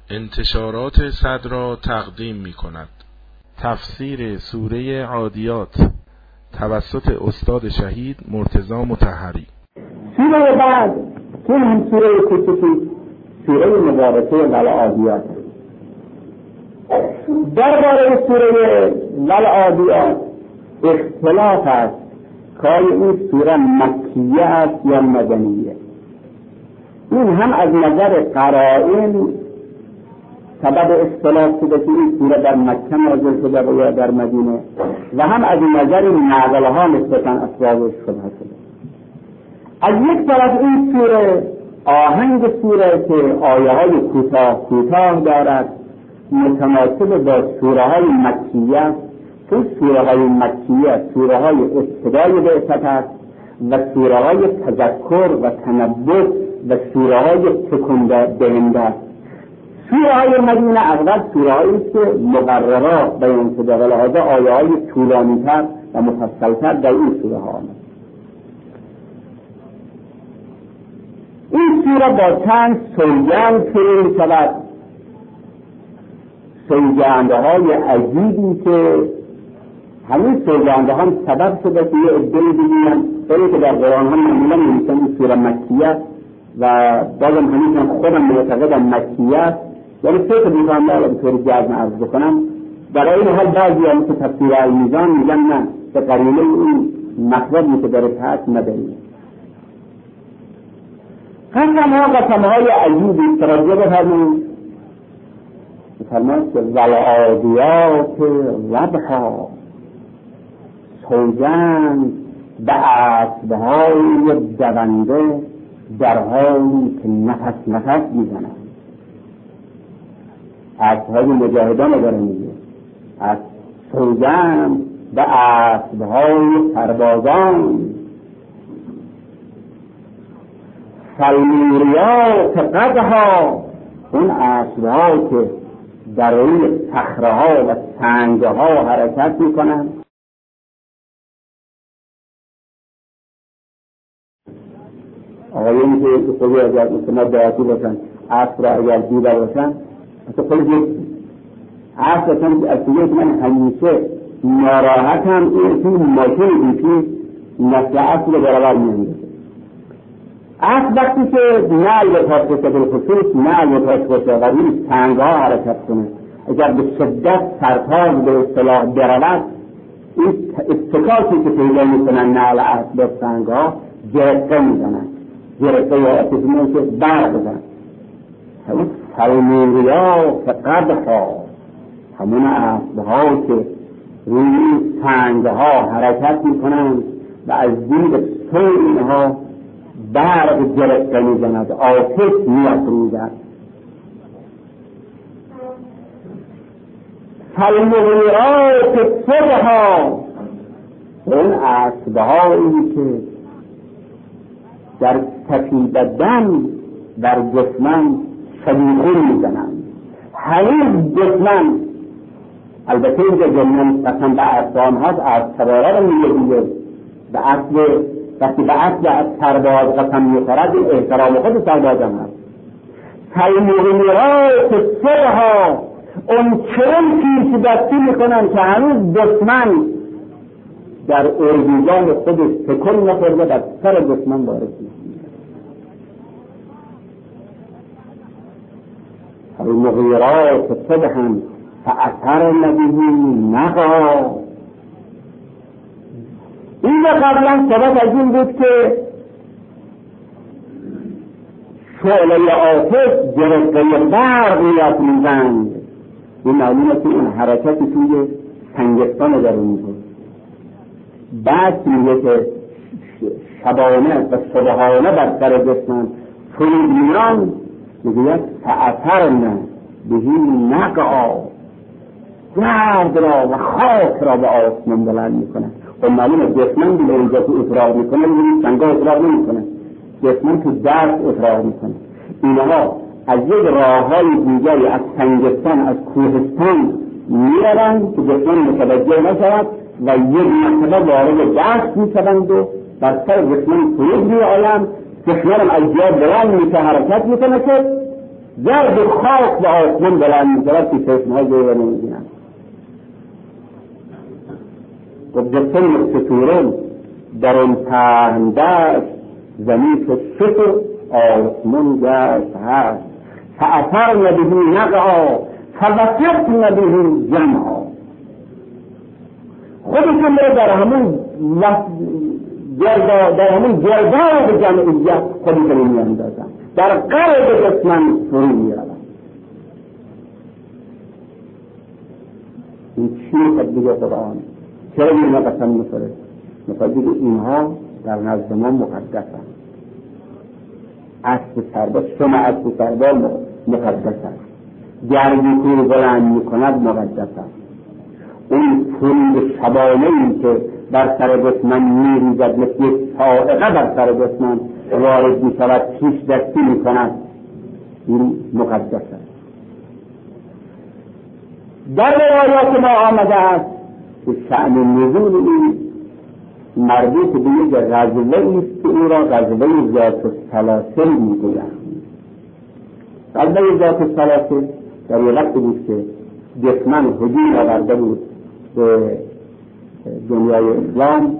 انتشارات صدرا تقدیم می کند. تفسیر سوره عادیات توسط استاد شهید مرتضی مطهری. سوره بعد که هم سوره کوچکی، سوره مبارکه والعادیات. درباره سوره والعادیات اختلاف است که این سوره مکیه است یا مدنیه. این هم از نظر قرائن سبب اختلاف شده که این سوره در مکه نازل شده یا در مدینه، و هم از نظر نقل‌ها نسبتاً اسباب شبهه شده. از یک طرف این سوره آهنگ سوره که آیه‌های کوتاه دارد متناسب با سوره‌های مکیه، چون سوره‌های مکیه سوره‌های ابتدای بعثت است و سوره‌های تذکر و تنبؤ و سوره‌های تکون دهنده است. سوره‌های مدینه اغلب سوره‌هایی است که مقررات بیان شده و لحاظا آیه‌های طولانی‌تر و مفصل‌تر در این سوره‌ها آمده. این سوره با چند سوگند شروع می‌شود، سوگندهای عجیبی که همین سوگنده هم سبب شده که یه عده‌ای بگویند برای که در قرآن هم معمولا می‌نویسن این سوره مکیه و بازم همین خودم معتقدم مکیه است، یعنی فکر می‌کنم که به طور جزم عرض بکنم در این حال بعضی هم که تفسیر المیزان میگن نه، به قرینه این مطلبی که درش هست مدنیه. قسم‌های عجیبی توجه بفرمایید. فرماید که والعادیات ضبحا، سوگند به اسب‌های دونده در حالی که نفس میزنند. اسب‌های مجاهدان داره میگه، از سوگند به اسب‌های سربازان. فالموریات قدحا، اون اسب‌ها که در روی صخره‌ها و سنگ‌ها حرکت می‌کنند. آقایونی که خودی اگر مثلا دعاتی باشن اسب را اگر دیده باشن مثلا خودی اسب اصلا از تویه که من همیشه ناراحتم این توی ماشین بیشی نسل اسب رو برابر می‌اندازه. اسب وقتی که نعل به پاس باشه، بالخصوص نعل به پاس باشه و روی سنگ‌ها حرکت کنه، اگر به شدت سرتاز به اصطلاح برود، این استکاکی که پیدا می‌کنن نعل اسب به سنگ‌ها جرقه می‌زنن، جرقه یا اتفاقی که برق بزنن. همون فالموریات قدحا، همون اسب‌ها که روی سنگ‌ها حرکت می‌کنن و از دید سوی اینها برق جرقه می‌زند، آتش می‌افروزد. فالمغیرات صبحا، اون اسب‌هایی که در تفیدن در دشمن شبیخون می‌زنند. هنوز دشمن، البته اینجا جمعن قسم به اسبان هاست، از سواره رو میگه به اصل وقتی به اصل از سرباز قسم میخورد این احترام خود سرباز هم هست. فالمغیرات صبحا، اون چرم پیش دستی میکنن که هنوز دشمن در اردوگاه خودش تکون نخورده در سر دشمن وارد میشه. فالمغیرات صبحا فأثرن به نقعا. این قبلا سبب از این بود که شعله آتش جرقه برق می‌افروزند. این معلومه که این حرکتی توی سنگستان در اون بود. بعد میگه که شبانه و صبحانه بر سر دشمن فرود میان، میگه فأثرن به نقعا، گرد را و خاک را به آسمان بلند میکنن. و معلومه دشمن به اینجا تو افراغ میکنه، میگه سنگا افراغ نمیکنه، دشمن تو درس افراغ میکنه. اینها از یک راههای دیگری از سنگستان، از کوهستان میرن که دشمن متوجه نشود و یک مرتبه وارد دست میشوند و بر سر دشمن فرود میآیند. دشمن از جا بلند میشه، حرکت میکنه که گرد خاک به آسمان بلند می‌شود که چشم‌های جیوه نمی‌بینند. گفت ستورون در اون پهن دشت زمین شد شد و آسمان گشت هست فأثرن به نقعا فوسطن به جمعا. خودشون رو در همون گرداب جمعیت خودشون میاندازن، در قلب دشمن فرو میروند. این چی خود دیگه قرآن چرا اینها قسم میخوره؟ میخواد دیگه اینها در نزد ما مقدسن. اسب سرباز شما اسب سرباز مقدس است. گردی که بلند میکند مقدس است. اون فرود شبانه‌ای که بر سر دشمن میریزد مثل یک صاعقه بر سر دشمن وارد میشود پیش دستی میکند، این مقدس است. در روایات ما آمده است که شأن نزول این مربوط به یک غزوه است که او را غزوه ذات السلاسل میگویند. غزوه ذات السلاسل در یک وقت بود که دشمن هجوم آورده بود به دنیای اسلام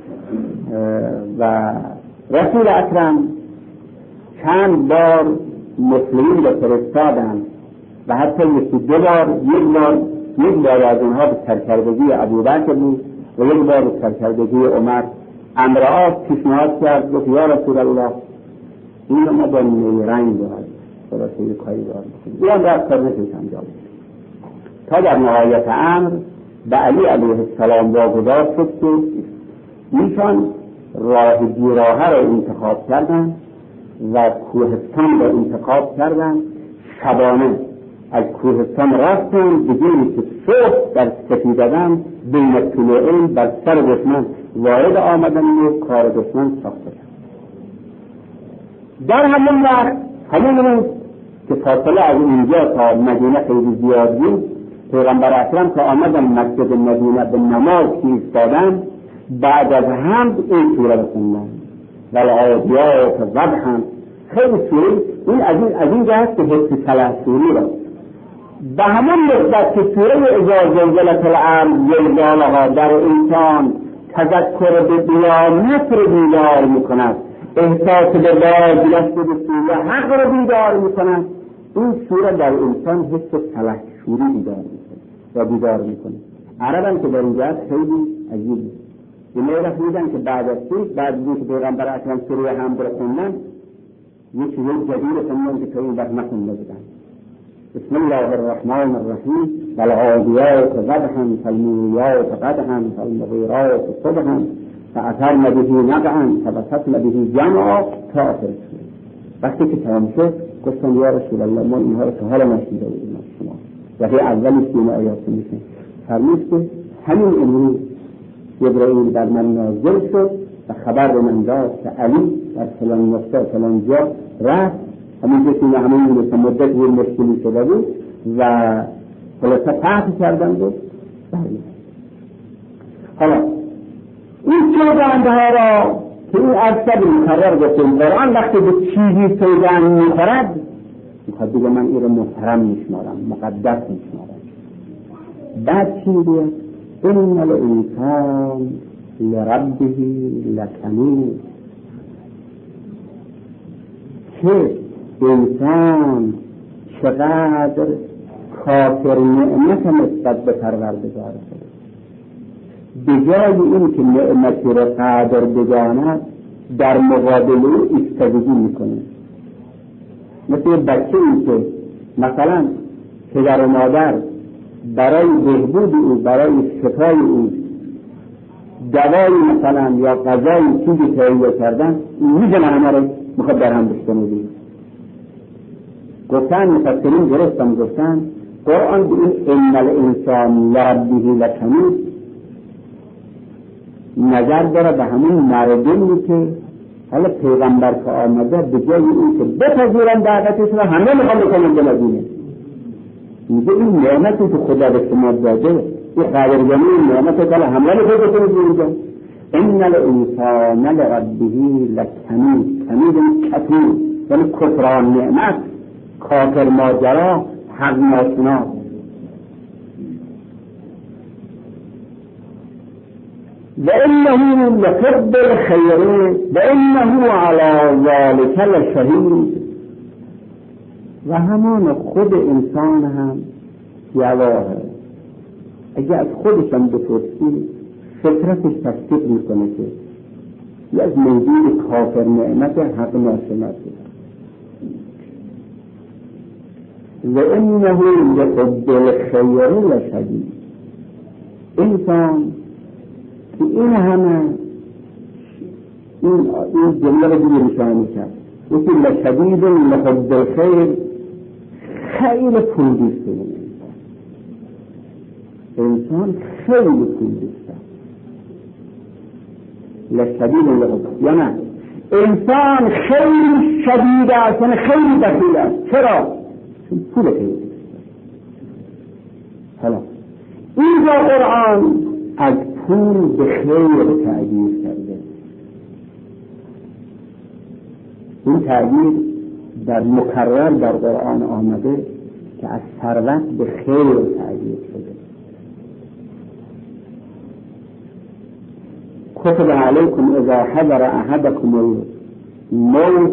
و رسول اکرم چند بار مسلمین را فرستادند و حتی یک بار از اونها به سرکردگی ابوبکر بود و یک بار به سرکردگی عمر. امرآت پیشنهاد کرد گفت یا رسول الله این ما با نیرنگ دارد خلاصه یک کاری دارد بیان رفت کار نشوش انجام تا در نهایت امر به علی علیه السلام واگذار شد که ایشان راه گیراهه را انتخاب کردند و کوهستان را انتخاب کردند. شبانه از کوهستان رفتند بجایی که صبح در سپیددن بین طلوعین بر سر دشمن وارد آمدن و کار دشمن ساخته شد. در همون وقت همون روز که فاصله از اینجا تا مدینه خیلی زیاد بود، پیغمبر اکرم که آمدن مسجد مدینه به نماز ایستادن، بعد از حمد این سوره بخوندن والعادیات ضبحا. خیلی سوره این از این جهت که حسی سلسوری را به همون نسبت که سوره اذا زلزلت الارض زلزالها در انسان تذکر به قیامت رو بیدار میکند، احساس به بازگشت به سوی حق رو بیدار میکند. این سوره در انسان حس تلحشوری بیدار میکنه. عربان که در این جهت خیلی عجیبه. اینه رفیدن که بعد از اینکه پیغمبر اکرم سوره حمد رو خوندن یک چیز جدید خوندن که تا این وقت نخونده بودن. بسم الله الرحمن الرحیم والعادیات ضبحا فالموریات قدحا فالمغیرات صبحا فأثرن به نقعا فوسطن به جمعا تا آخر. وقتی که تمام شد گفتن یا رسول الله ما اینها رو تا حالا نشنیده بودیم از شما. وقتی اولی که این آیات میشه فرمود که همین امروز جبرائیل بر من نازل شد و خبر به من داد که علی در فلان نقطه فلان جا رفت، همین که همین مدت بود مشکلی شده بود و خلاصه تحت کردن بود. حالا این سوگنده ها را که این ارشد مقرر گفتیم قرآن وقتی به چیزی سوگند میخورد میخواد دیگه من این رو محترم میشمارم، مقدس میشمارم. بعد چی بیاد؟ این الانسان لربه لکنود، که انسان چقدر کافر نعمت نسبت به پروردگار خود، به جای این که نعمتی را قدر بداند در مقابل او ایستادگی میکنه. مثل بچه این که مثلا پدر و مادر برای بهبود او، برای شفای او دوایی مثلا یا غذایی چیزی تهیه کردن، میزنه همه رو میخواد در هم بشکنه دید. گفتن مفسرین درستم گفتن قرآن به این ان الانسان لربه لکنود نظر داره به همون مردمی که حالا پیغمبر که آمده به جای این که بپذیرن دعوتش رو همه میخوان بکنن به مدینه. میگه این نعمتی که خدا به شما داده، این قدردانی نعمت که حمله میخواد بکنید اینجا. ان الانسان لربه لکنود، کنود کفور یعنی کفران نعمت. کافر ماجرا، حق ناشناس. وإنه لحب الخير وإنه على ذلك لشهید. و همان خود انسان هم گواهه. اگه از خودش هم بپرسی فطرتش تصدیق میکنه که یه از موجود کافر نعمت حق ناشناسه. و انه لحب الخیر لشدید. انسان که این همه این جمله رو دیگه نشان کرد، یکی لشدید لحب الخیر، خیلی پول دوسته انسان، خیلی پول دوسته لشدید لحب، یا نه انسان خیلی شدید است، یعنی خیلی بخیل است. چرا؟ چون پول خیلی دوسته. حالا اینجا قرآن از پول به خیر تعبیر کرده. این تعبیر در مکرر در قرآن آمده که از ثروت به خیر تعبیر شده. کتب علیکم اذا حضر احدکم الموت،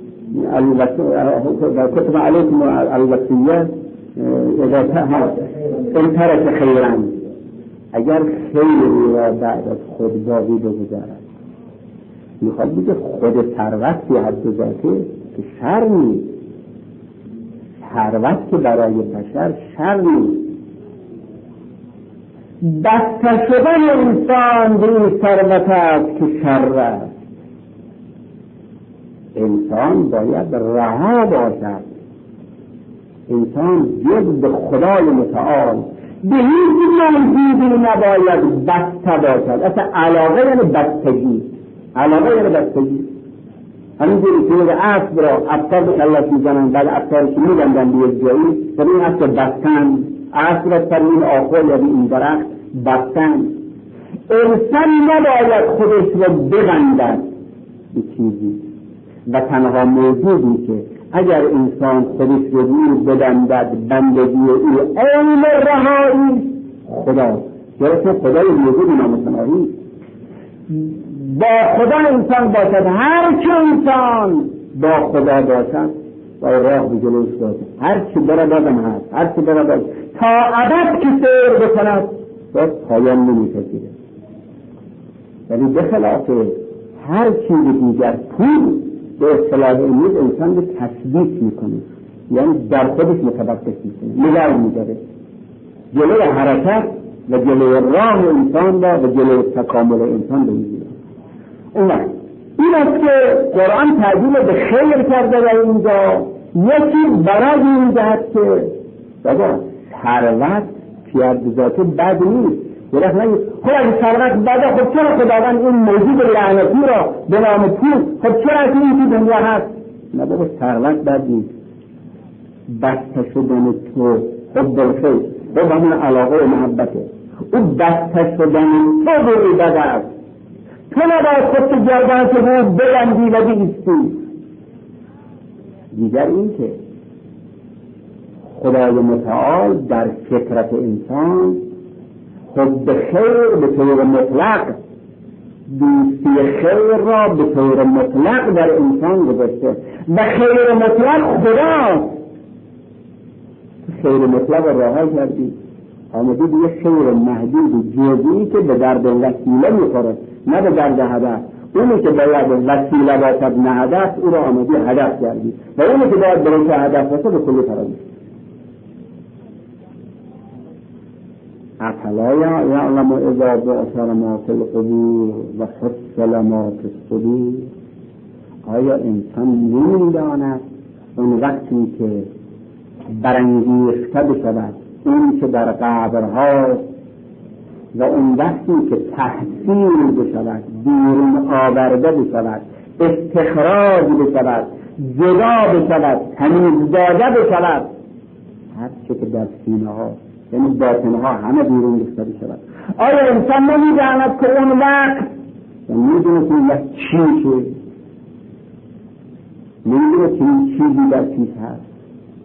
کتب علیکم الوصیه اذا ان ترک خیرا، اگر خیلی را بعد از خود باقی بگذارد. میخواد بگه خود ثروت فی حد ذاته که شر نیست، ثروت که برای بشر شر نیست. بسته شدن انسان به این ثروت است که شر است. انسان باید رها باشد. انسان جز به خدای متعال به هیچ موجودی نباید بسته باشد. اصلا علاقه یعنی بستگی، علاقه یعنی بستگی. همینجوری که یه اسب را افسار به کلش میزنن، بعد افسارش میبندن به یک جایی و این اسب بستن، اسب را سر این آخر یا به این درخت بستن. انسان نباید خودش را ببندد به چیزی، و تنها موجودی که اگر انسان خودش رو ببندد بندگی او عین رهایی خدا، چرا خدای موجود نامتناهی با خدا انسان باشد. هر چه انسان با خدا باشد و راه به جلوش باشد، هر چه برای بازم هست، هر چه برای بازم تا ابد که سیر بکند باز پایان نمی‌پذیره. ولی به خلاف هر چیز دیگر، پول به اصطلاح امروز انسان به تثبیت میکنه، یعنی در خودش متوقف میکنه، نگاه میداره جلوی حرکت و جلوی راه انسان و جلوی تکامل انسان بمیده. اون وقت این است که قرآن تعبیر به خیر کرده و اینجا یکی برای این جهت که بابا ثروت پیاد ذاته بد نیست. درست نگید خب اگه ثروت بده، خب چرا خداوند این موجود لعنتی را به نام پول، خب چرا از این که دنیا هست؟ نه بابا ثروت بد نیست. بسته شدن تو حب الخیر و همون علاقه و محبته، او بسته شدن تو به بد است. تو نباید خودت گردن که بود بلندی و بیستی. دیگر این که خدای متعال در فطرت انسان حب خیر به طور مطلق، دوستی خیر را به طور مطلق در انسان گذاشته و خیر مطلق خدا. خیر مطلق رها کردی، آمدی به یک خیر محدود جزئی که به درد وسیله میخوره، نه به درد هدف. اونی که باید وسیله باشد نه هدف، او را آمدی هدف کردی، و اونی که باید برای هدف باشه به کلی فراموش. افلا یعلم اذا بعثر ما فی القبور و حصل ما فی الصدور. آیا انسان نمی‌داند اون وقتی که برانگیخته بشود اون که در قبرها، و اون وقتی که تحصیل بشود، بیرون آورده بشود، استخراج بشود، جدا بشود، تمیز داده بشود، هر چه که در سینه ها یعنی باطنها همه بیرون ریخته بشود. آیا انسان نمی‌داند که اون وقت می‌دونه که یک چیزه، می‌دونه که این چیزی در چیز هست،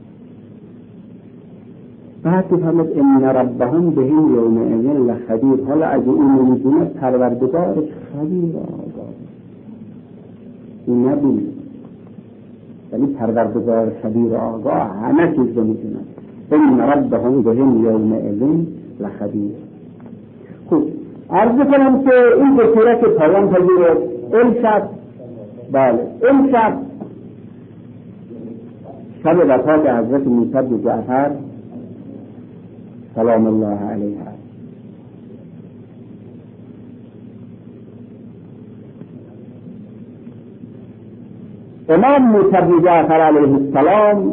بعد فرمود ان ربهم بهم یومئذ لخبیر. حالا اگه این نمیدونه پروردگارش خبیر آگاه. این نبینه یعنی پروردگار خبیر آگاه همه چیز رو میدونه. ان ربهم بهم یومئذ لخبیر. خوب عرض کنم که این دو سوره که پایان پذیره امشب، بله امشب شب وفات حضرت موسی بن جعفر سلام الله علیه. امام موسی بن جعفر علیه السلام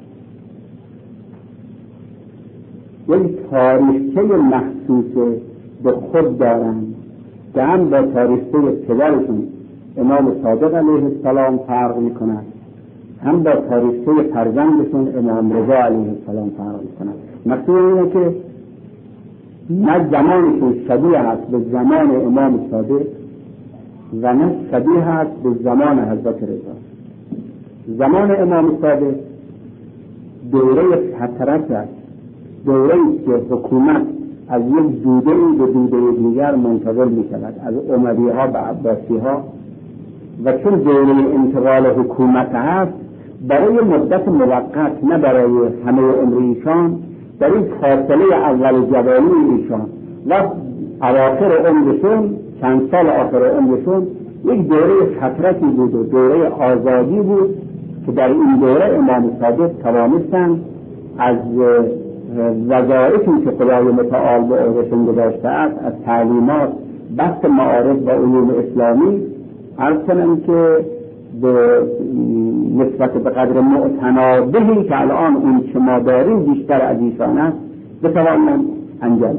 یک تاریخچه مخصوص به خود دارند که هم با تاریخچه پدرشون امام صادق علیه السلام فرق میکنند، هم با تاریخچه فرزندشون امام رضا علیه السلام فرق میکنند. مقصود اینه که نه زمانشون شبیه است به زمان امام صادق و نه شبیه است به زمان حضرت رضا. زمان امام صادق دوره فترت است، دوره‌ای که حکومت از یک دوده‌ای به دوده دیگر منتقل می‌شود، از اموی‌ها به عباسی‌ها، و چون دوره انتقال حکومت هست برای مدت موقت نه برای همه عمر ایشان، در این فاصله اول جوانی ایشان و اواخر عمرشون، چند سال آخر عمرشون، یک دوره فترتی بود و دوره آزادی بود که در این دوره امام صادق توانستند از وظایفی که خدای متعال به عهدهشون گذاشته است، از تعلیمات، بحث معارف و علوم اسلامی، عرض کنم که به نسبت به قدر معتنابهی که الان اون که ما داریم بیشتر از ایشان است بتوانند انجام.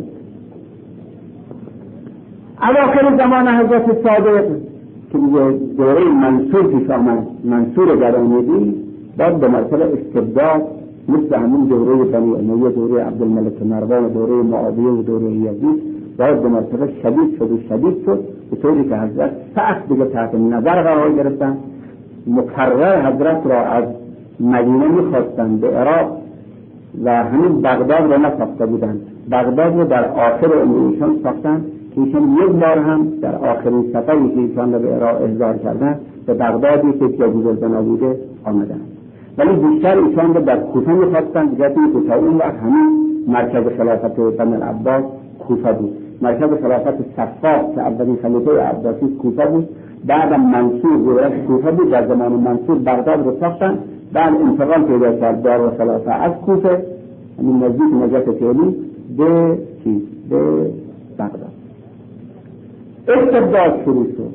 اواخر زمان حضرت صادق که دوره منصور پیش آمد، منصور گرانیدی، بعد به مرتبه استبداد مثل همین دوره بنی امیه، دوره عبدالملک مروان، دوره معاویه و دوره یزید، باید به مرتبه شدید شد به طوری که حضرت سخت دیگه تحت نظر قرار گرفتن. مکرر حضرت را از مدینه میخواستن به عراق و همین بغداد را نساخته بودن. بغداد رو در آخر عمر ایشان ساختن که ایشان یک بار هم در آخرین سفری که ایشان را به عراق احضار کردن به بغدادی که جدیدالبنا بوده آمدن، ولی بیشتر ایشان را در کوفه میخواستن، دیگه که تا اون وقت همین مرکز خلافت بنی العباس کوفه بود. مرکز خلافت صفاق که اولین خلیفه عباسی کوفه بود، بعد منصور دولت کوفه بود، در زمان منصور بغداد رو ساختن، بعد انتقال پیدا کرد دارالخلافه از کوفه همین نزدیک نجف فعلی به بغداد. استبداد شروع شد.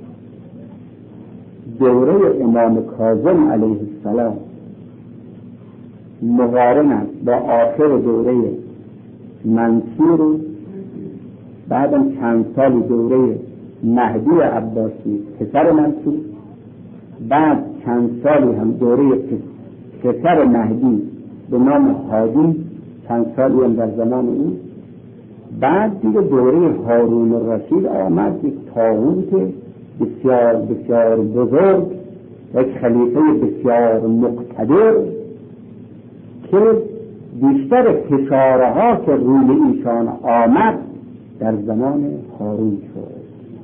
دوره امام کاظم علیه السلام مقارن است با آخر دوره منصور، بعدم چند سال دوره مهدی عباسی پسر منصور، بعد چند سالی هم دوره پسر مهدی به نام هادی، چند سالی هم در زمان او، بعد دیگه دوره هارون الرشید آمد، یک طاغوت بسیار بسیار بزرگ، یک خلیفه بسیار مقتدر که بیشتر فشارها که روی ایشان آمد در زمان هارون شد.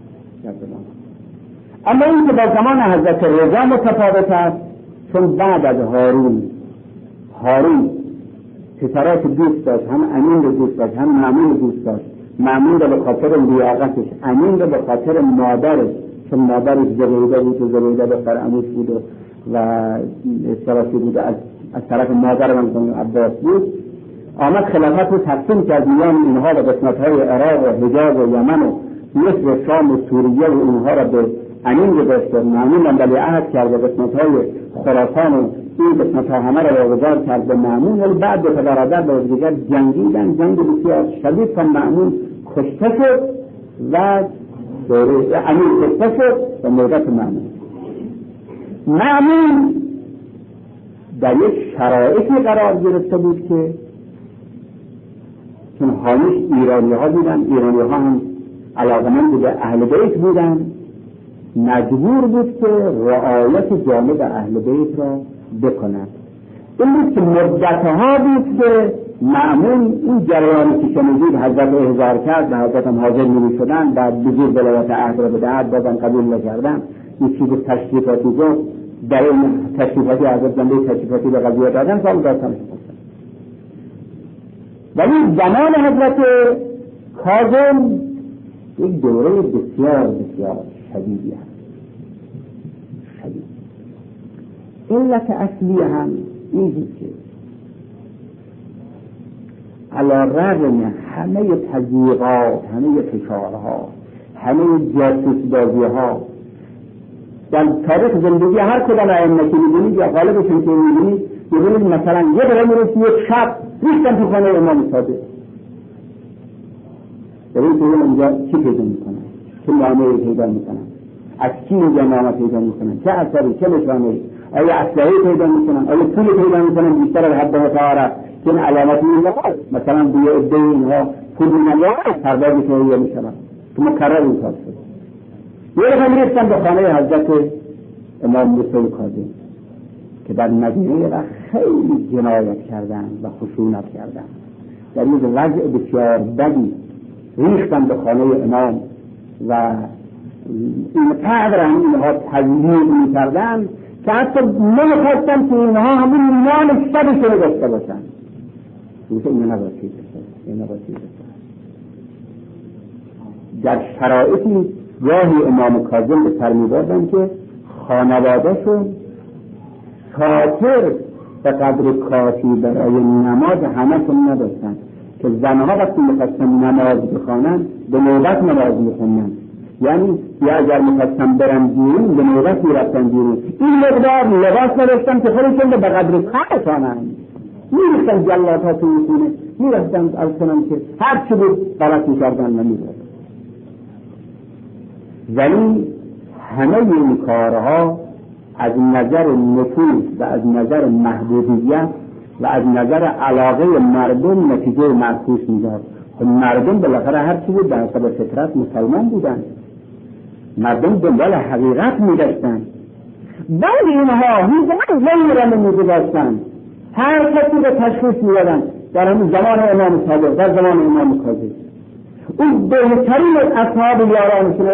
اما این که در زمان حضرت رضا متفاوت است، چون بعد از هارون پسرات دوست داشت، هم امین رو دوست داشت، هم مامون رو دوست داشت. مامون رو به خاطر لیاقتش، امین رو به خاطر مادرش، چون مادرش زبیده بود و زبیده بسر عموش بود و اشتراکی بود از طرف مادر من عباس بود، آمد خلافت رو تقسیم کرد میان اینها و قسمت‌های عراق و حجاز و یمن و مصر، شام و سوریه و اینها را به امین گذاشت. مامون هم ولیعهد کرد و قسمت‌های خراسان و این قسمت‌ها همه را واگذار کرد به مامون، ولی بعد دو تا برادر با دیگر جنگیدن، جنگ بسیار شدید تا مامون کشته شد و امین کشته شد و موقت مامون در یک شرایطی قرار گرفته بود که چون حامیش ایرانی ها بودن، ایرانی ها هم علاقمند به اهل بیت بودن، مجبور بود که رعایت جانب اهل بیت را بکنند. این بود که مدتها بود که معمول این جریانی که شنیدید حضرت احضار کرد و حضرت هم حاضر نمی شدن بعد بزرگ ولایت عهد را به عهد دادن قبول نکردن این چیز تشریفاتی رو در این تشریفاتی حضرت زنده تشریفاتی به قضیه دادن سال داشتن. ولی زمان حضرت کاظم یک دوره بسیار بسیار شدیدی هست. شدید. علت اصلی هم این که علی رغم همه تضییقات، همه فشارها، همه جاسوس بازیها در تاریخ زندگی هر کدام ائمه که می‌بینید یا غالبشون که می‌بینید مثلا یه دقیقه میرسید یک شب ریختن تو خانه امام صادق. برای که اونجا چی پیدا میکنن؟ چه نامه‌ای پیدا میکنن؟ از کی اینجا نامه پیدا میکنن؟ چه اثری؟ چه نشانه‌ای؟ آیا اسلحه‌ای پیدا میکنن؟ آیا پول پیدا میکنن بیشتر از حد متعارف؟ که این علامات می‌نماید مثلا دیگه عده اینها پول می‌نماید پردازی که ایه میشن که مکرر این کار شد. یه دفعه میرفتن به خانه حضرت امام موسی کاظم که در مدینه را خیلی جنایت کردن و خشونت کردن، در یک وضع بسیار بدی ریختن به خانه امام و اینقدر هم اینها تضییق می‌کردن که حتی نمی‌خواستن که اینها همون نام شبشون داشته باشن. این نباشید در شرایطی گاهی امام کاظم به سر می‌بردن که خانواده‌شون شاطر به قدر کافی برای نماز همه‌شون نداشتن که زنها وقتی می‌خواستن نماز بخوانن به نوبت نماز می‌خوندن، یعنی یا اگر می‌خواستن برن بیرون به نوبت می‌رفتن بیرون. این مقدار لباس نداشتن که خودشون به قدر کار بخوانن. میرفتن جلات‌ها تو می‌خونه، میرفتن از کنن که هر چی بود غلط می‌کردن و می‌رفتن. ولی همه این کارها از نظر نفوذ و از نظر محبوبیت و از نظر علاقه مردم نتیجه معکوس می‌داد. مردم بالاخره هر چی بود در حساب فطرت مسلمان بودن، مردم دنبال حقیقت می‌گشتن. بعد اینها هیچ غیری نمی‌گذاشتن، هر کسی به تشخیص می‌دادن در همون زمان امام صادق، در زمان امام کاظم. اون بهترین از اصحاب یارانشون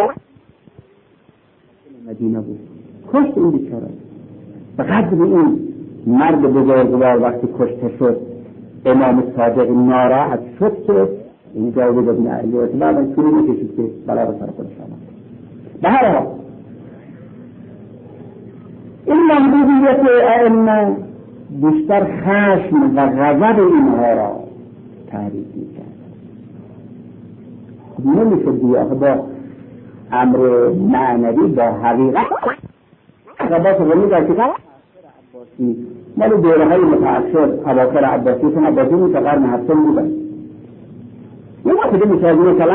مدینه بود. کشت این بیچاره. به قدر این مرد بزرگوار وقتی کشته شد امام صادق ناراحت شد که این جاوید ابن علی و بعد طولی نکشید که بلا به سر خودش آمد. به هر حال این محبوبیت ائمه بیشتر خشم و غضب اینها را تحریک می‌کرد. نمی‌شد دیگه با امر معنوی با حقیقت عباس غنی در کتاب عباسی مال دوره‌های متأخر اواخر عباسی چون عباسی تا قرن هفتم بودن. یه وقتی میشه مثلا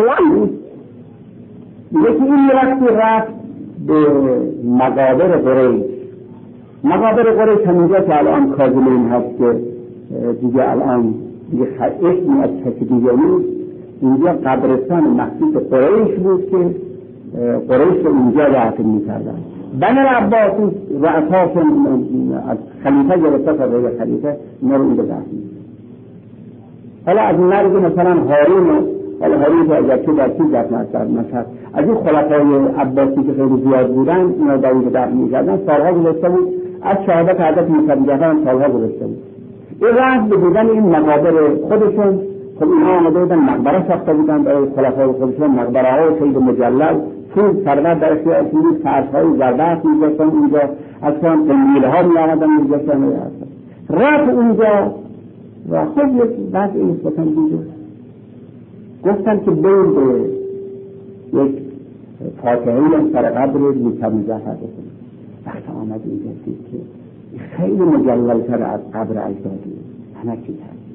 یکی این وقتی رفت به مقابر قریش. مقابر قریش همینجا که الان کاظمین هست که دیگه الان دیگه اسمی از کسی دیگه نیست. اینجا قبرستان مخصوص قریش بود که قریش رو اینجا دفن می‌کردن. بنی العباس رؤساشون از خلیفه گرفته تا غیر خلیفه اینا رو اینجا دفن می‌کردن. حالا از مرگ مثلا هارون، حالا هارون که اگر که در چیز دفن نشد، از این خلفای عباسی که خیلی زیاد بودن اینا در اینجا دفن می‌کردن. سالها گذشته بود از شهادت حضرت موسی جعفر سالها گذشته بود. این رفت به دیدن این مقابر خودشون. خب اینها آمده بودن مقبره ساخته بودن برای خلفای خودشون، مقبره‌های خیلی مجلل، پول ثروت در اختیارشون بود، فرش‌های زربفت می‌ذاشتن اونجا، از کام قنیل‌ها می‌آمدن می‌ذاشتن. رفت اونجا و خب یک وضعی نسبتاً دیگه گفتن که برید به یک فاتحه‌ای سر قبر موسی جعفر بخونید. وقت آمد اینجا دید که خیلی مجلل‌تر از قبر اجدادی همه چیز هست.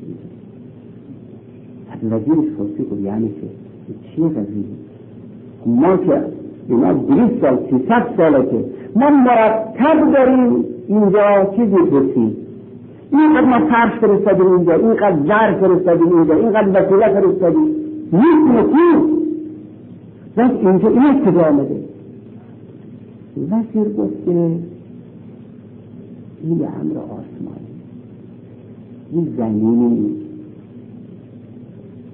وزیر فارسی کو یعنی چیه قضیه؟ ما که اینا 200 سال 300 ساله که ما مرتب داریم اینجا چیزی پرسیم، اینقدر ما فرش فرستادیم اینجا، اینقدر زر فرستادیم اینجا، اینقدر وسیله فرستادیم، نیست نکیم بس اینجا این کجا آمده؟ وزیر گفت که این امر آسمانی، این زمینی نیست،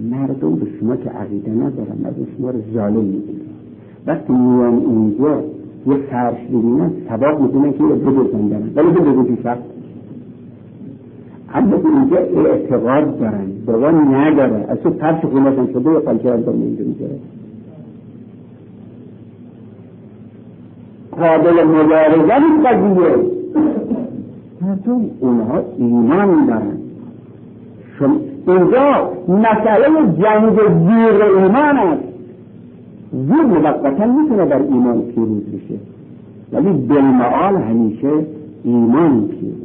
مردم به شما که عقیده ندارن از شما رو ظالم میدونن. وقتی میان اینجا یه فرش ببینن ثواب میدونن که یه بدوزن دارن ولی بدوزی شد. اما اینجا اعتقاد دارن بابا نداره از تو فرش خونهشان شده یه قلچه هم دارن اینجا میگره قابل مبارزه نیست قضیه. مردم اونها ایمان دارن. اینجا مسئله جنگ زیر ایمان است. زیر موقتا میتونه در ایمان پیروز بشه ولی بالمعال همیشه ایمان پیروز.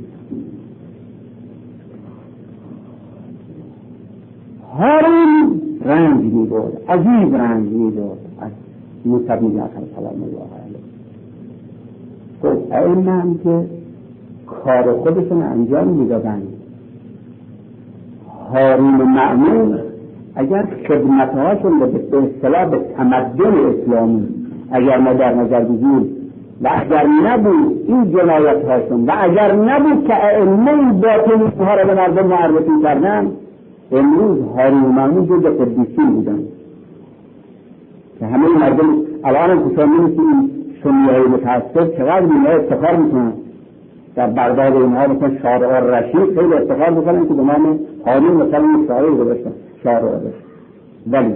هارون رنج میبرد، عجیب رنج میبرد از موسی بن جعفر سلام الله علیه. خب ائمه هم که کار خودشون انجام میدادن. هارون مأمون اگر خدمتهاشون به اصطلاح به تمدن اسلامی اگر ما در نظر بگیریم و اگر نبود این جنایتهاشون و اگر نبود که ائمه باطنی ها را به مردم معرفی کردن، امروز هارون مأمون جز قدیسین بودن که همه مردم الان هم کشان می‌نویسیم سنی‌های متعصب چقدر اینها افتخار میکنن. در بغداد اینها مثلا شارع رشید خیلی افتخار میکنن که به نام هارون مثلا این شاعر گذاشتن شارع رشید. ولی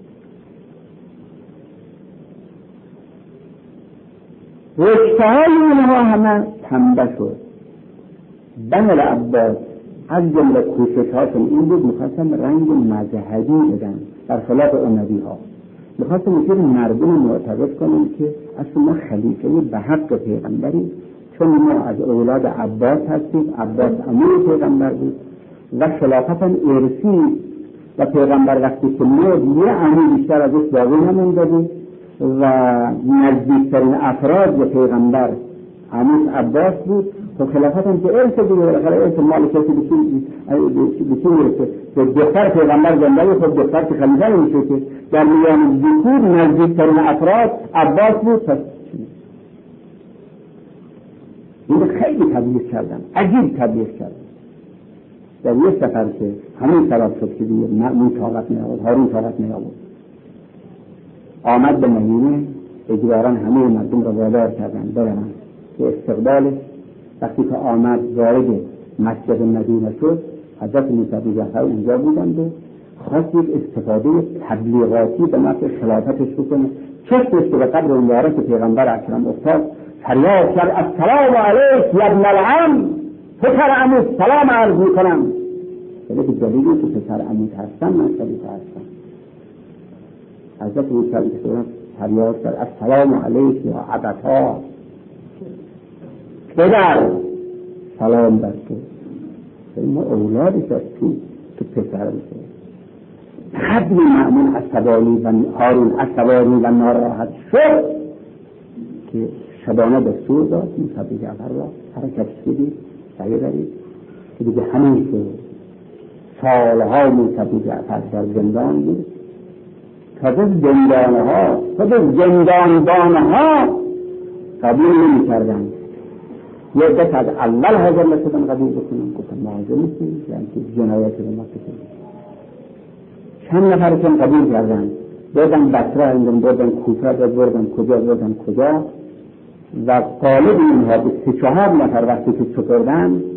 رشته‌های اینها همه تنبه شد. بنی العباس از جمله کوشش‌هاشون این بود می‌خواستن رنگ مذهبی بدن در خلاف اموی‌ها. می‌خواستن اینکه مردم معتقد کنن که اصلا ما خلیفه به حق پیغمبری، چون ما از اولاد عباس هستیم، عباس عموی پیغمبر بود و خلافت هم ارثی و پیغمبر وقتی که مرد یه عموی بیشتر ازش باقی نمونده بود و نزدیکترین افراد به پیغمبر عموش عباس بود. خب خلافت هم که ارث بود، بالاخره ارث مال کسی به چی میرسه؟ به دختر پیغمبر زنده بود. خب دختر که خلیفه نمیشه که در میان ذکور نزدیکترین افراد عباس بود. پس این خیلی تبلیغ کردن، عجیب تبلیغ کردن. در یک سفر که همین سبب شد که دیگه مأمون طاقت نیاورد، هارون طاقت نیاورد، آمد به مدینه، اجباراً همه مردم را وادار کردن برن که استقبالش. وقتی که آمد وارد مسجد مدینه شد، حضرت موسی بن جعفر اونجا بودند و خواست یک استفاده تبلیغاتی به نفع خلافتش بکنه. چشمش که به قبر مبارک پیغمبر اکرم افتاد، فریاد کرد السلام علیک یا ابن العم، پسر عمو سلام عرض میکنم. ولی به دلیلی که پسر عمو هستم من خلیفه هستم. حضرت موسی فریاد کرد السلام علیک یا ابتا، پدر سلام بر تو، ما اولادش از تو پسر میشه. قبل مأمون عصبانی و هارون عصبانی و ناراحت شد که شبانه دستور داد موسی بن جعفر را حرکت بدید سعی برید که دیگه همین که سالها موسی بن جعفر در زندان بود، تازه زندانبانها قبول نمی کردن. یه دست از اول حاضر نشدن قبول بکنن، گفتن ما حاضر نیستیم یعنی که جنایت رو ما بکنیم. چند نفر که قبول کردن، بردن بصره، بردن کوفه، بردن کجا و غالب اینها به 3-4 نفر وقتی که سپردن